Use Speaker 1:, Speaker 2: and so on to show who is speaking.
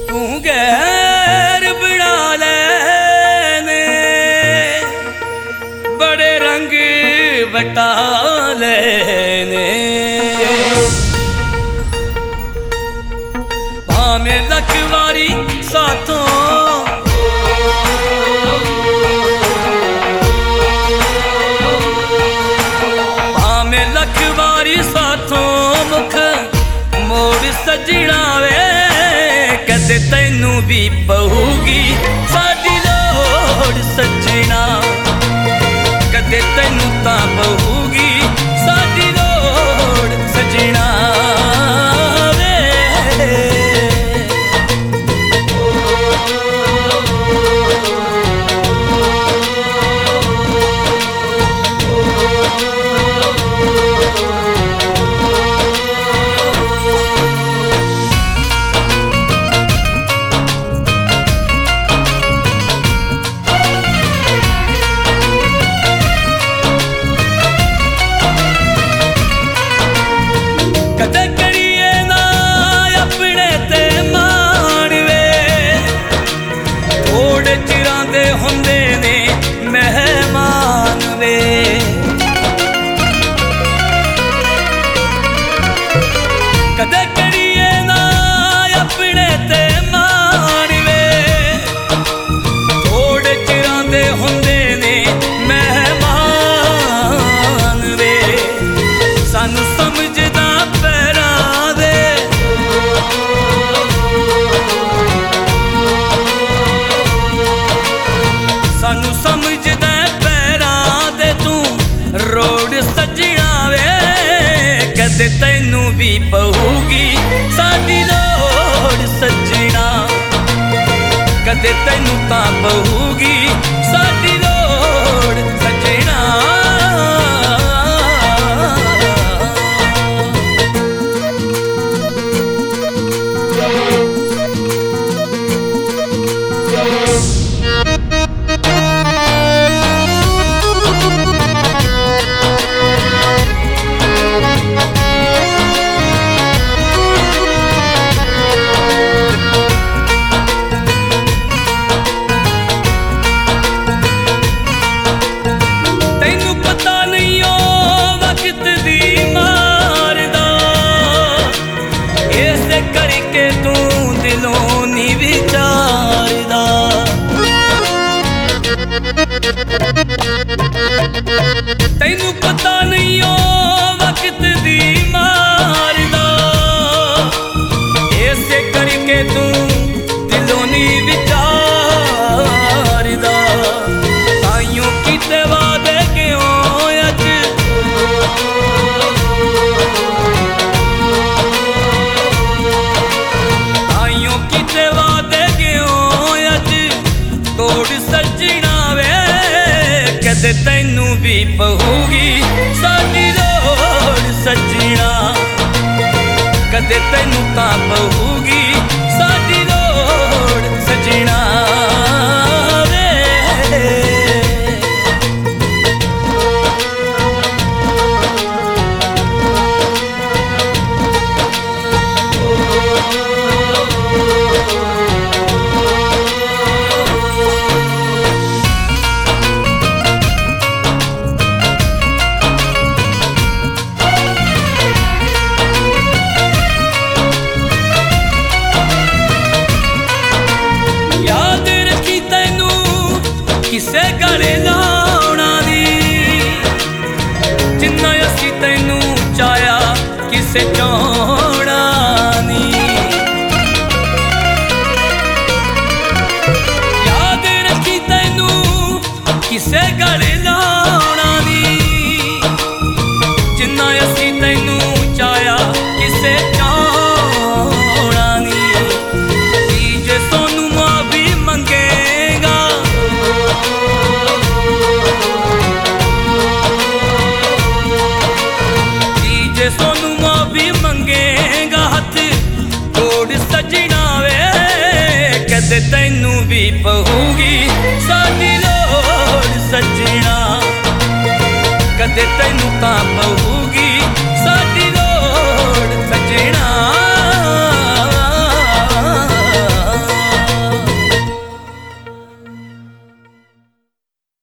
Speaker 1: तू गैर बना लेने बड़े रंग बटा लेने भावें लख वारी साथों भावें लख वारी साथों मुख मोड़ सजना वे कदे तैनू भी पऊगी साडी लोड़ सजना कदे तैनू तां पऊगी साडी लोड़ सजना कदे करिए ना अपने ते मान वे थोड़े चिरां दे हुंदे ने मेहमान वे कदे करिए ना अपने ते मान वे थोड़े चिरां दे हुंदे ने मेहमान वे सानू समझदा सानू समझदा पैरां दे तू रोड सजना वे कदे तैनू भी पऊगी साडी लोड़ सजना कदे तैनू तां पऊगी साडी लोड़ सजना करके तू दिलों नी विचारदा तैनू पता नहीं ओ वक्त दी मारदा ऐसे करके तू दिलों नी विचारदा ताइयों किते वादे क्यों अज सजना वे कदे तैनू भी पऊगी साडी लोड़ सजना कदे तैनू तां पऊगी साडी लोड़ सजना किसे गले लाउणा दी जिन्ना असी तैनू चाया किसे चाहणा नी याद रखी तैनू किसे गले लाउणा दी जिन्ना असी तैनू चाया किसे चाहणा नी जे सोनू माफी मंगेगा सोनू माफी मंगेगा हथ तोड़ सजना वे कदे तैनू भी पऊगी साडी लोड़ सजना कदे तैनू तां पऊगी